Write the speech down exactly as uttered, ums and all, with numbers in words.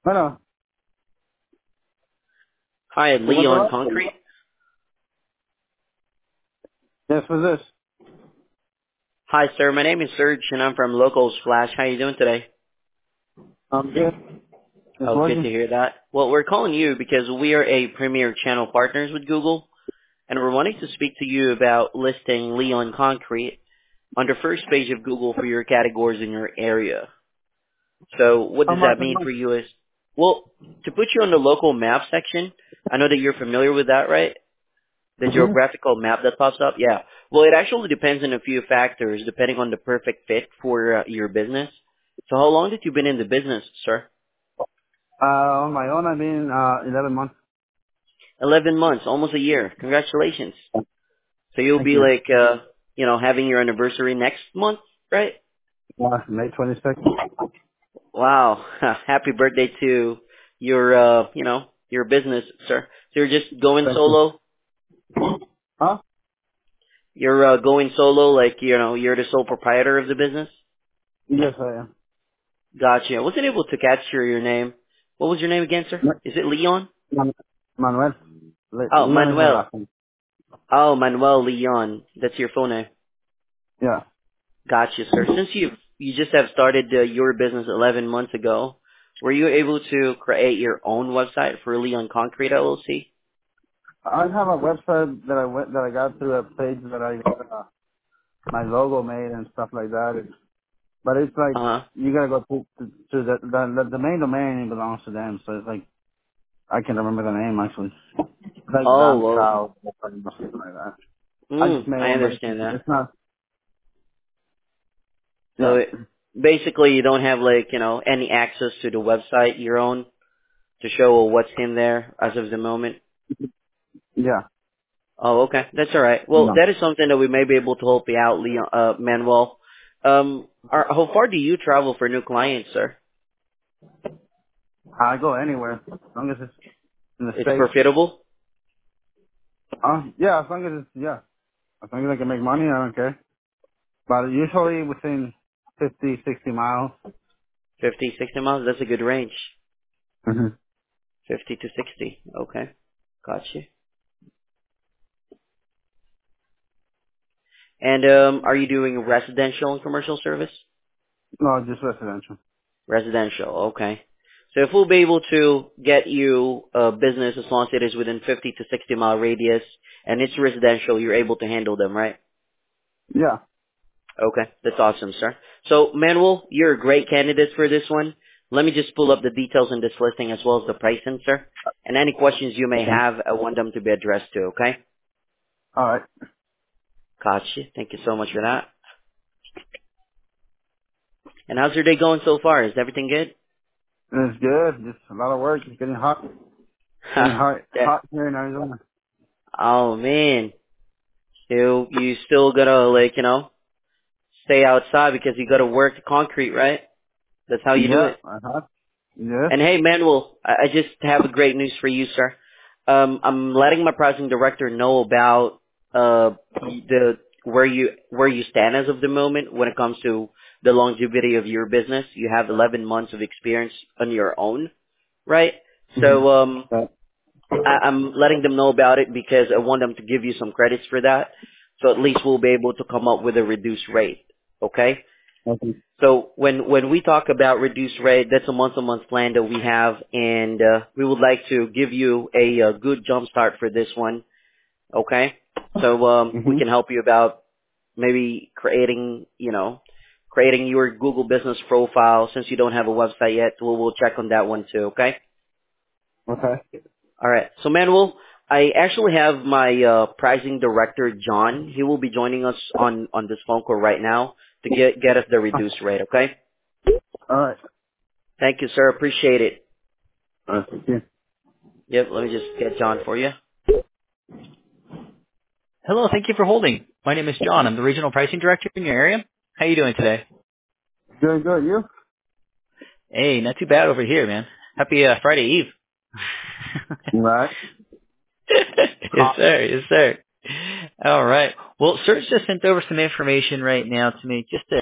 Bueno, Hi, ¿sí cuánto Leon va? Concrete. Yes, who's this? Hi, sir. My name is Serge, and I'm from Locals Flash. How you doing today? I'm good. It's Oh, good to working. hear that. Well, we're calling you because we are a premier channel partners with Google, and we're wanting to speak to you about listing Leon Concrete on the first page of Google for your categories in your area. So what How does much that a mean month? for you is, well, to put you on the local map section, I know that you're familiar with that, right? The Mm-hmm. geographical map that pops up? Yeah. Well, it actually depends on a few factors depending on the perfect fit for uh, your business. So how long did you been in the business, sir? Uh, on my own, I've been, uh, eleven months. eleven months, almost a year. Congratulations. So you'll Thank be you. like, uh, you know, having your anniversary next month, right? Uh, May twenty-sixth. Wow. Happy birthday to your, uh, you know, your business, sir. So you're just going Thank you. solo? Huh? You're uh, going solo, like, you know, you're the sole proprietor of the business? Yes, I am. Gotcha. I wasn't able to capture your name. What was your name again, sir? Ma- Is it Leon? Man- Manuel. Le- Oh, Leon is my Manuel. last name. Oh, Manuel Leon. That's your phone name. Yeah. Gotcha, sir. Since you you just have started uh, your business eleven months ago, were you able to create your own website for Leon Concrete L L C? I have a website that I went, that I got through a page that I got, uh, my logo made and stuff like that. It's, but it's like, Uh huh. you gotta go to, to, to the, the, the, the main domain belongs to them, so it's like, I can remember the name actually. Like Oh, Dom well. Chow or something like that. I Mm, just made I one, but it's, understand that. it's not. So Yeah, it, basically, you don't have like you know any access to the website your own to show what's in there as of the moment. yeah, Oh, okay. That's all right. Well, no. that is something that we may be able to help you out, Leon, uh, Manuel. Um, are, how far do you travel for new clients, sir? I go anywhere as long as it's in the It's states. profitable? Uh, yeah, as long as it's yeah, as long as I can make money, I don't care. But usually within fifty, sixty miles. fifty, sixty miles? That's a good range. hmm fifty to sixty. Okay. Gotcha. And, um, are you doing residential and commercial service? No, just residential. Residential. Okay. So if we'll be able to get you a business as long as it is within fifty to sixty mile radius and it's residential, you're able to handle them, right? Yeah. Okay, that's awesome, sir. So, Manuel, you're a great candidate for this one. Let me just pull up the details in this listing as well as the pricing, sir. And any questions you may Okay. have, I want them to be addressed to, okay? All right. Gotcha. Thank you so much for that. And how's your day going so far? Is everything good? And it's good. Just a lot of work. It's getting hot. Getting Ha, hot, that, hot here in Arizona. oh man. You, you still gotta, like, you know, stay outside because you gotta work the concrete, right? That's how you do Yeah, it. uh huh. Yes. And hey, Manuel, I I just have a great news for you, sir. Um, I'm letting my pricing director know about uh the where you where you stand as of the moment when it comes to the longevity of your business. You have eleven months of experience on your own, right? hmm So um, Uh, I, I'm letting them know about it because I want them to give you some credits for that. So at least we'll be able to come up with a reduced rate. Okay? okay. So when when we talk about reduced rate, that's a month-to-month plan that we have, and uh, we would like to give you a, uh good jump start for this one. Okay, so um, we hmm can help you about maybe creating, you know, creating your Google business profile. Since you don't have a website yet, we'll we'll check on that one too. Okay. Okay. All right. So Manuel, I actually have my uh, pricing director John. He will be joining us on on this phone call right now to get get us the reduced rate. Okay. All right. Thank you, sir. Appreciate it. All right. Thank you. Yep, let me just get John for you. Hello, thank you for holding. My name is John. I'm the regional pricing director in your area. How you doing today? Good, good. You? Hey, not too bad over here, man. Happy uh, Friday Eve. Right. Yes, Hot. sir. Yes, sir. All right. Well, Serge just sent over some information right now to me just to